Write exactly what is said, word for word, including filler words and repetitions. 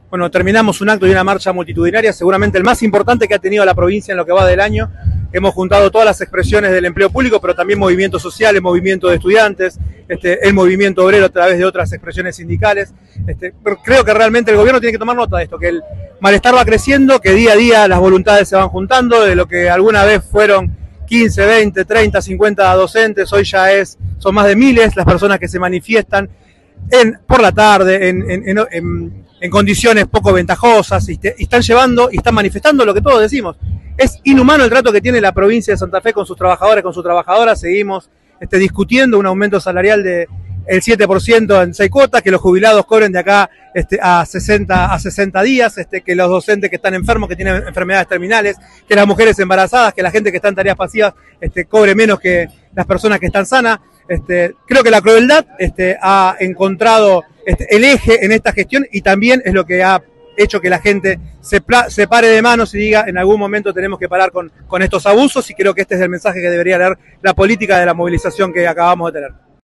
Bueno, terminamos un acto y una marcha multitudinaria, seguramente el más importante que ha tenido la provincia en lo que va del año. Hemos juntado todas las expresiones del empleo público, pero también movimientos sociales, movimiento de estudiantes, este, el movimiento obrero a través de otras expresiones sindicales. Este, pero creo que realmente el gobierno tiene que tomar nota de esto, que el malestar va creciendo, que día a día las voluntades se van juntando, de lo que alguna vez fueron quince, veinte, treinta, cincuenta docentes, hoy ya es, son más de miles las personas que se manifiestan en, por la tarde, en, en, en, en, en condiciones poco ventajosas, y, te, y están llevando y están manifestando lo que todos decimos. Es inhumano el trato que tiene la provincia de Santa Fe con sus trabajadores, con sus trabajadoras. Seguimos este, discutiendo un aumento salarial de el siete por ciento en seis cuotas, que los jubilados cobren de acá este, a sesenta, a sesenta días, este, que los docentes que están enfermos, que tienen enfermedades terminales, que las mujeres embarazadas, que la gente que está en tareas pasivas este, cobre menos que las personas que están sanas. Este, creo que la crueldad este, ha encontrado este, el eje en esta gestión, y también es lo que ha hecho que la gente se, se pare de manos y diga: en algún momento tenemos que parar con, con estos abusos, y creo que este es el mensaje que debería leer la política de la movilización que acabamos de tener.